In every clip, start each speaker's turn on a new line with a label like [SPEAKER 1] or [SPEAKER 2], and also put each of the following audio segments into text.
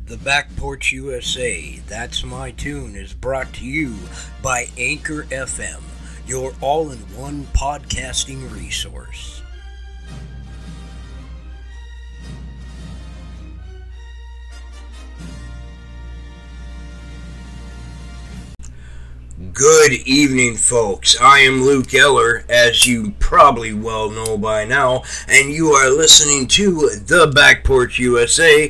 [SPEAKER 1] The Back Porch USA, That's My Tune, is brought to you by Anchor FM, your all-in-one podcasting resource. Good evening, folks. I am Luke Eller, as you probably well know by now, and you are listening to The Back Porch USA,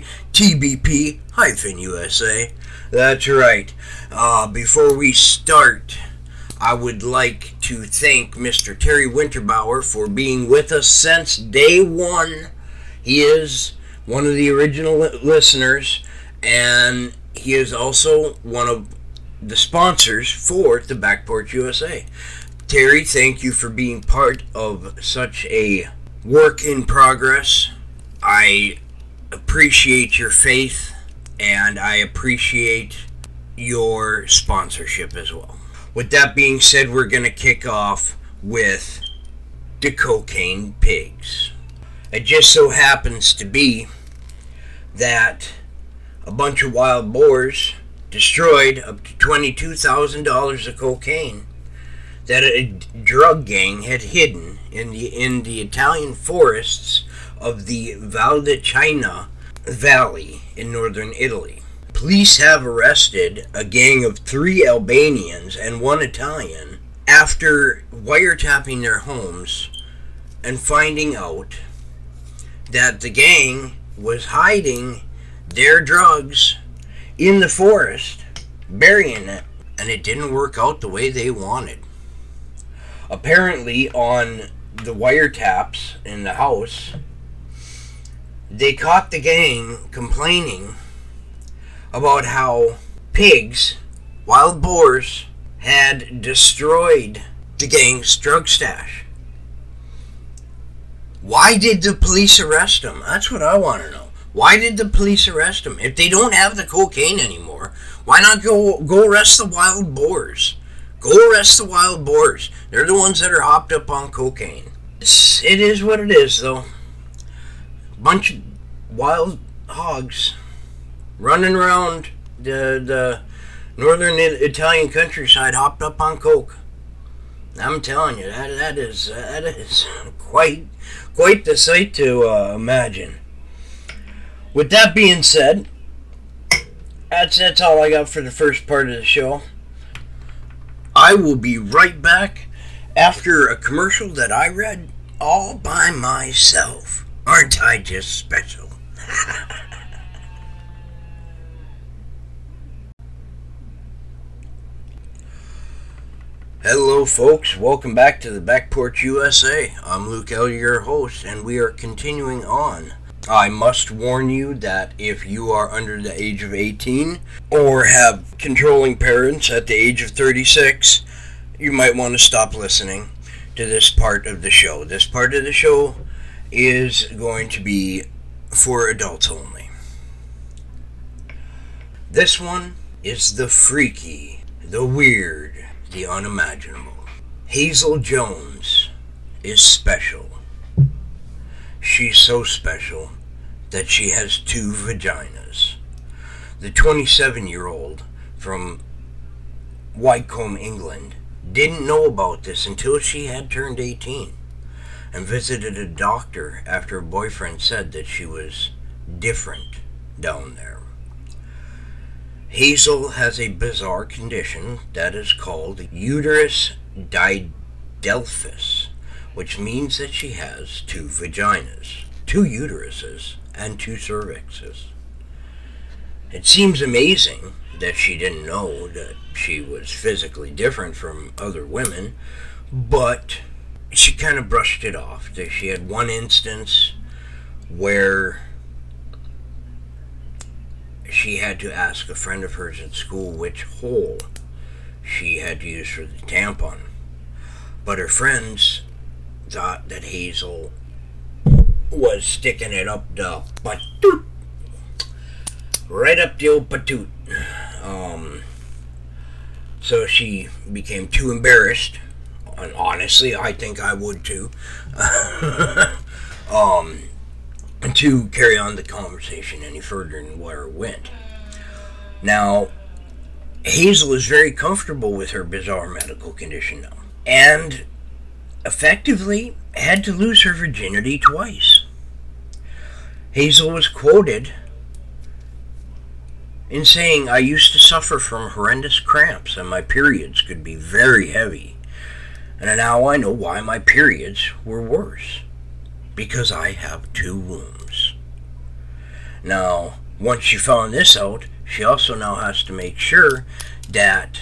[SPEAKER 1] TBP-USA. That's right. Before we start, I would like to thank Mr. Terry Winterbauer for being with us since day one. He is one of the original listeners, and he is also one of the sponsors for the Back Porch USA. Terry, thank you for being part of such a work in progress. I appreciate your faith, and I appreciate your sponsorship as well. With that being said, we're going to kick off with the Cocaine Pigs. It just so happens to be that a bunch of wild boars destroyed up to $22,000 of cocaine that a drug gang had hidden in the Italian forests of the Valdicina Valley in northern Italy. Police have arrested a gang of 3 Albanians and 1 Italian after wiretapping their homes and finding out that the gang was hiding their drugs in the forest, burying it, and it didn't work out the way they wanted. Apparently, on the wiretaps in the house, they caught the gang complaining about how pigs, wild boars, had destroyed the gang's drug stash. Why did the police arrest them? That's what I want to know. Why did the police arrest them? If they don't have the cocaine anymore, why not go arrest the wild boars? Go arrest the wild boars. They're the ones that are hopped up on cocaine. It is what it is, though. Bunch of wild hogs running around the northern Italian countryside, hopped up on coke. I'm telling you, that is quite the sight to imagine. With that being said, that's all I got for the first part of the show. I will be right back after a commercial that I read all by myself. Aren't I just special? Hello, folks. Welcome back to the Back Porch USA. I'm Luke Eller, your host, and we are continuing on. I must warn you that if you are under the age of 18 or have controlling parents at the age of 36, you might want to stop listening to this part of the show. This part of the show is going to be for adults only. This one is the freaky, the weird, the unimaginable. Hazel Jones is special. She's so special that she has 2 vaginas. The 27-year-old from Wycombe, England, didn't know about this until she had turned 18 and visited a doctor after a boyfriend said that she was different down there. Hazel has a bizarre condition that is called uterus didelphys, which means that she has 2 vaginas, 2 uteruses, and 2 cervixes. It seems amazing that she didn't know that she was physically different from other women, but she kind of brushed it off. She had one instance where she had to ask a friend of hers at school which hole she had to use for the tampon. But her friends thought that Hazel was sticking it up the patoot. Right up the old patoot. So she became too embarrassed. And honestly, I think I would too. to carry on the conversation any further than where it went. Now, Hazel is very comfortable with her bizarre medical condition now, and effectively had to lose her virginity twice. Hazel was quoted in saying, "I used to suffer from horrendous cramps and my periods could be very heavy. And now I know why my periods were worse. Because I have 2 wombs." Now, once she found this out, she also now has to make sure that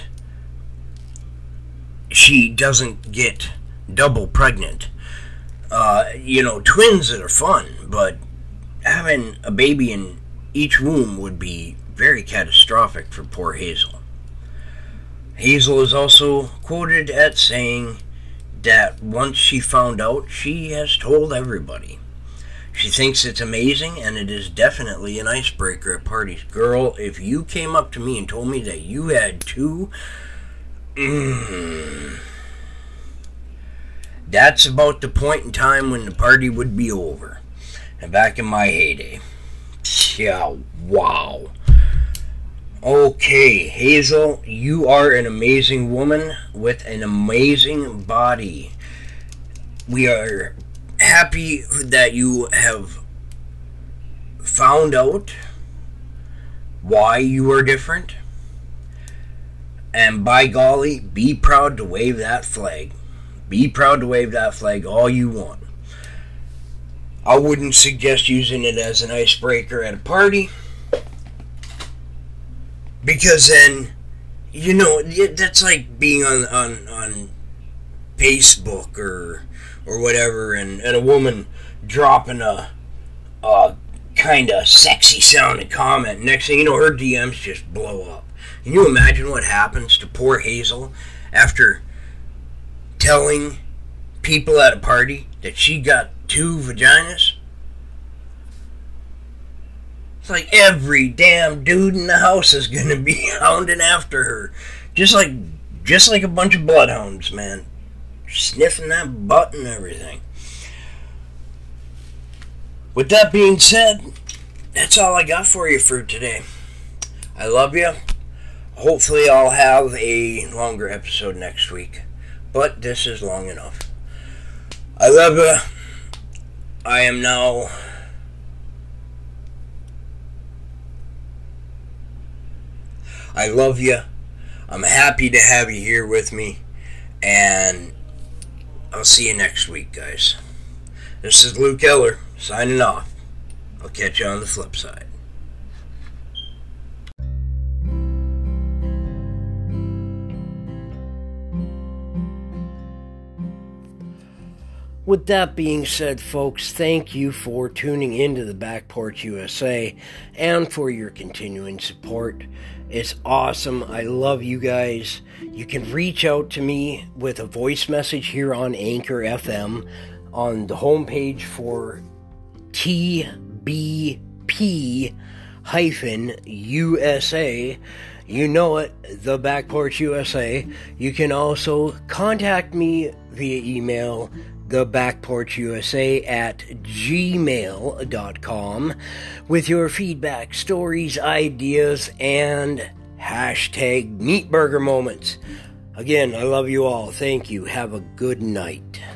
[SPEAKER 1] she doesn't get double pregnant. Twins that are fun, but having a baby in each womb would be very catastrophic for poor Hazel. Hazel is also quoted as saying that once she found out, she has told everybody. She thinks it's amazing, and it is definitely an icebreaker at parties. Girl, if you came up to me and told me that you had 2, that's about the point in time when the party would be over. And back in my heyday. Yeah, wow. Okay, Hazel, you are an amazing woman with an amazing body. We are happy that you have found out why you are different. And by golly, be proud to wave that flag. Be proud to wave that flag all you want. I wouldn't suggest using it as an icebreaker at a party, because then, that's like being on Facebook or whatever, and a woman dropping a kind of sexy sounding comment. Next thing you know, her DMs just blow up. Can you imagine what happens to poor Hazel after telling people at a party that she got 2 vaginas? It's like every damn dude in the house is gonna be hounding after her, just like a bunch of bloodhounds, man, sniffing that butt and everything. With that being said, that's all I got for you for today. I love you. Hopefully I'll have a longer episode next week, but this is long enough. I love you. I am now I love you. I'm happy to have you here with me, and I'll see you next week, guys. This is Luke Eller signing off. I'll catch you on the flip side. With that being said, folks, thank you for tuning into the Back Porch USA and for your continuing support. It's awesome. I love you guys. You can reach out to me with a voice message here on Anchor FM on the homepage for TBP-USA. You know it, the Back Porch USA. You can also contact me via email, thebackporchusa@gmail.com, with your feedback, stories, ideas, and hashtag meatburger moments. Again, I love you all. Thank you. Have a good night.